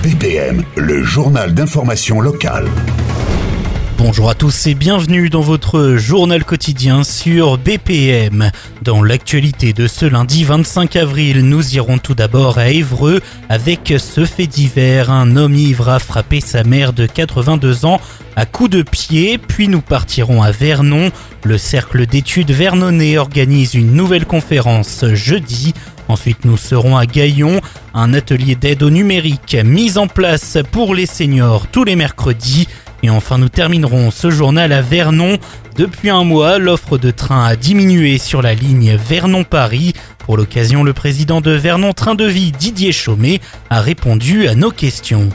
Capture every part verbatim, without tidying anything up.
B P M, le journal d'information locale. Bonjour à tous et bienvenue dans votre journal quotidien sur B P M. Dans l'actualité de ce lundi vingt-cinq avril, nous irons tout d'abord à Évreux avec ce fait divers. Un homme ivre a frappé sa mère de quatre-vingt-deux ans à coups de pied, puis nous partirons à Vernon. Le cercle d'études vernonnais organise une nouvelle conférence jeudi. Ensuite, nous serons à Gaillon, un atelier d'aide au numérique mis en place pour les seniors tous les mercredis. Et enfin, nous terminerons ce journal à Vernon. Depuis un mois, l'offre de train a diminué sur la ligne Vernon-Paris. Pour l'occasion, le président de Vernon Train de Vie, Didier Chaumet, a répondu à nos questions.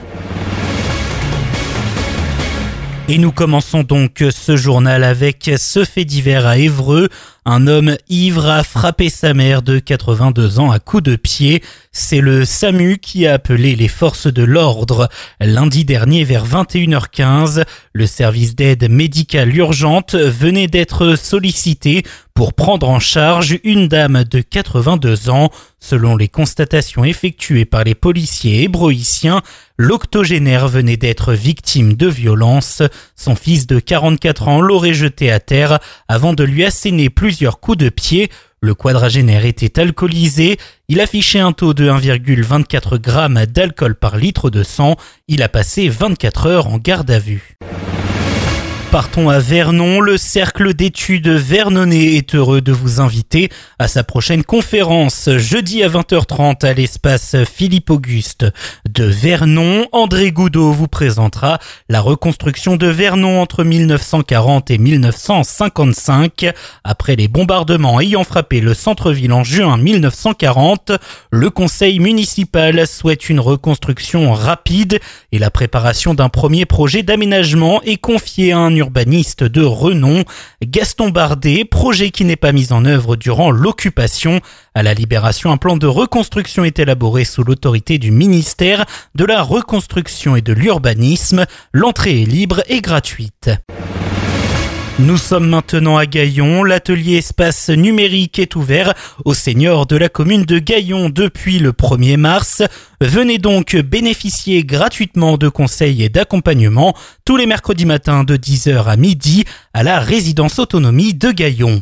Et nous commençons donc ce journal avec ce fait divers à Évreux. Un homme ivre a frappé sa mère de quatre-vingt-deux ans à coups de pied. C'est le SAMU qui a appelé les forces de l'ordre. Lundi dernier vers vingt et une heures quinze, le service d'aide médicale urgente venait d'être sollicité pour prendre en charge une dame de quatre-vingt-deux ans. Selon les constatations effectuées par les policiers hébroïciens, l'octogénaire venait d'être victime de violences. Son fils de quarante-quatre ans l'aurait jeté à terre avant de lui asséner plusieurs coups de pied. Le quadragénaire était alcoolisé. Il affichait un taux de un virgule vingt-quatre grammes d'alcool par litre de sang. Il a passé vingt-quatre heures en garde à vue. Partons à Vernon. Le cercle d'études vernonnais est heureux de vous inviter à sa prochaine conférence jeudi à vingt heures trente à l'espace Philippe-Auguste de Vernon. André Goudot vous présentera la reconstruction de Vernon entre mille neuf cent quarante et mille neuf cent cinquante-cinq. Après les bombardements ayant frappé le centre-ville en juin mille neuf cent quarante, le conseil municipal souhaite une reconstruction rapide et la préparation d'un premier projet d'aménagement est confiée à un urbaniste de renom, Gaston Bardet, projet qui n'est pas mis en œuvre durant l'occupation. À la Libération, un plan de reconstruction est élaboré sous l'autorité du ministère de la Reconstruction et de l'Urbanisme. L'entrée est libre et gratuite. Nous sommes maintenant à Gaillon. L'atelier espace numérique est ouvert aux seniors de la commune de Gaillon depuis le premier mars. Venez donc bénéficier gratuitement de conseils et d'accompagnement tous les mercredis matins de dix heures à midi à la résidence autonomie de Gaillon.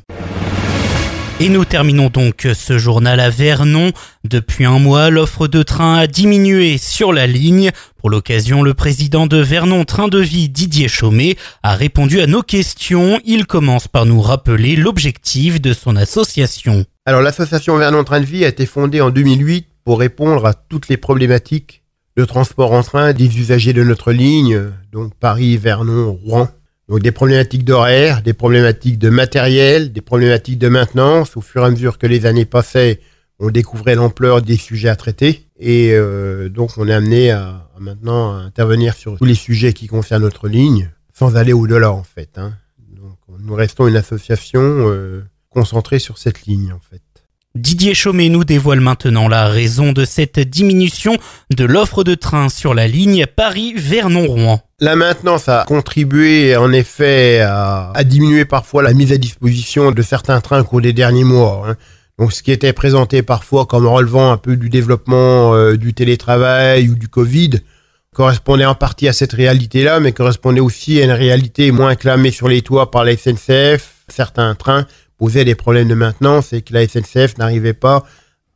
Et nous terminons donc ce journal à Vernon. Depuis un mois, l'offre de train a diminué sur la ligne. Pour l'occasion, le président de Vernon Train de Vie, Didier Chaumet, a répondu à nos questions. Il commence par nous rappeler l'objectif de son association. Alors, l'association Vernon Train de Vie a été fondée en deux mille huit pour répondre à toutes les problématiques de transport en train des usagers de notre ligne, donc Paris, Vernon, Rouen. Donc des problématiques d'horaire, des problématiques de matériel, des problématiques de maintenance. Au fur et à mesure que les années passaient, on découvrait l'ampleur des sujets à traiter. Et euh, donc on est amené à, à maintenant à intervenir sur tous les sujets qui concernent notre ligne, sans aller au-delà en fait. Hein. Donc nous restons une association euh, concentrée sur cette ligne en fait. Didier Chaumet nous dévoile maintenant la raison de cette diminution de l'offre de train sur la ligne Paris-Vernon-Rouen. La maintenance a contribué en effet à, à diminuer parfois la mise à disposition de certains trains au cours des derniers mois. Hein. Donc ce qui était présenté parfois comme relevant un peu du développement euh, du télétravail ou du Covid correspondait en partie à cette réalité-là, mais correspondait aussi à une réalité moins clamée sur les toits par la S N C F. Certains trains posaient des problèmes de maintenance et que la S N C F n'arrivait pas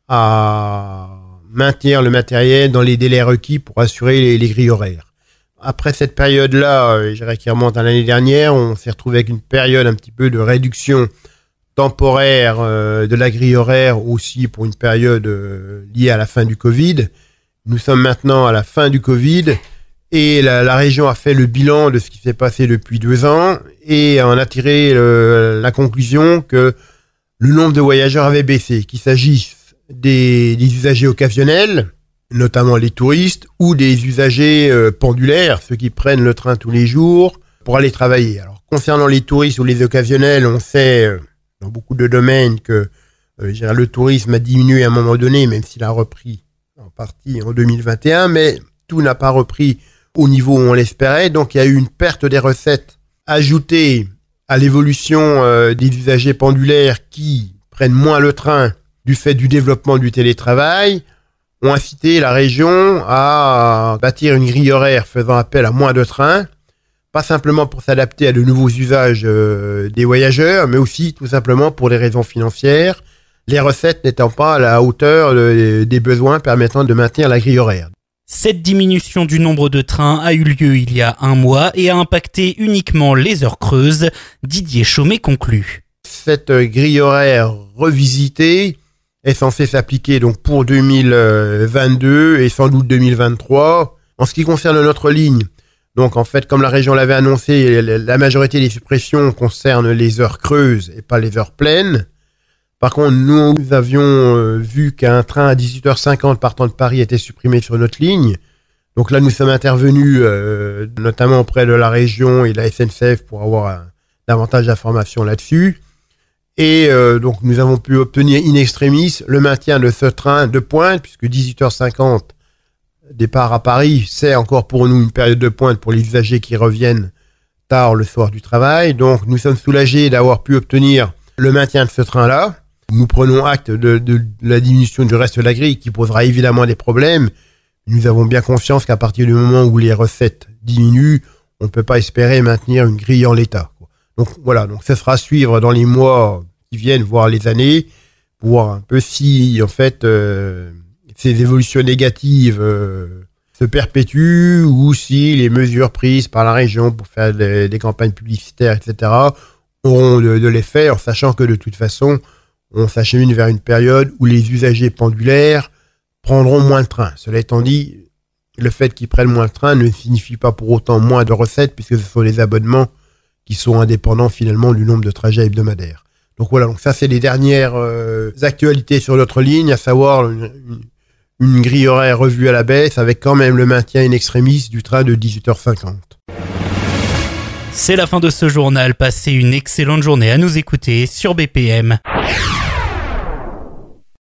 à maintenir le matériel dans les délais requis pour assurer les, les grilles horaires. Après cette période-là, je dirais qui remonte à l'année dernière, on s'est retrouvé avec une période un petit peu de réduction temporaire euh, de la grille horaire aussi pour une période euh, liée à la fin du Covid. Nous sommes maintenant à la fin du Covid et la, la région a fait le bilan de ce qui s'est passé depuis deux ans et en a tiré euh, la conclusion que le nombre de voyageurs avait baissé, qu'il s'agisse des, des usagers occasionnels, notamment les touristes, ou des usagers euh, pendulaires, ceux qui prennent le train tous les jours pour aller travailler. Alors, concernant les touristes ou les occasionnels, on sait euh, dans beaucoup de domaines que euh, je dirais, le tourisme a diminué à un moment donné, même s'il a repris en partie en deux mille vingt et un, mais tout n'a pas repris au niveau où on l'espérait. Donc, il y a eu une perte des recettes ajoutée à l'évolution euh, des usagers pendulaires qui prennent moins le train du fait du développement du télétravail. ont incité la région à bâtir une grille horaire faisant appel à moins de trains, pas simplement pour s'adapter à de nouveaux usages euh, des voyageurs, mais aussi tout simplement pour des raisons financières, les recettes n'étant pas à la hauteur de, des besoins permettant de maintenir la grille horaire. Cette diminution du nombre de trains a eu lieu il y a un mois et a impacté uniquement les heures creuses. Didier Chaumet conclut. Cette grille horaire revisitée est censée s'appliquer donc pour deux mille vingt-deux et sans doute deux mille vingt-trois. En ce qui concerne notre ligne, donc en fait, comme la région l'avait annoncé, la majorité des suppressions concernent les heures creuses et pas les heures pleines. Par contre, nous avions vu qu'un train à dix-huit heures cinquante partant de Paris était supprimé sur notre ligne. Donc là, nous sommes intervenus euh, notamment auprès de la région et de la S N C F pour avoir un, davantage d'informations là-dessus. Et euh, donc, nous avons pu obtenir in extremis le maintien de ce train de pointe, puisque dix-huit heures cinquante, départ à Paris, c'est encore pour nous une période de pointe pour les usagers qui reviennent tard le soir du travail. Donc, nous sommes soulagés d'avoir pu obtenir le maintien de ce train-là. Nous prenons acte de, de, de la diminution du reste de la grille qui posera évidemment des problèmes. Nous avons bien conscience qu'à partir du moment où les recettes diminuent, on ne peut pas espérer maintenir une grille en l'état. Donc voilà, donc ça sera à suivre dans les mois qui viennent, voire les années, pour voir un peu si en fait euh, ces évolutions négatives euh, se perpétuent ou si les mesures prises par la région pour faire des, des campagnes publicitaires, et cetera, auront de, de l'effet, en sachant que de toute façon, on s'achemine vers une période où les usagers pendulaires prendront moins de trains. Cela étant dit, le fait qu'ils prennent moins de trains ne signifie pas pour autant moins de recettes, puisque ce sont les abonnements qui sont indépendants finalement du nombre de trajets hebdomadaires. Donc voilà, donc ça c'est les dernières euh, actualités sur notre ligne, à savoir une, une, une grille horaire revue à la baisse, avec quand même le maintien in extremis du train de dix-huit heures cinquante. C'est la fin de ce journal. Passez une excellente journée à nous écouter sur B P M.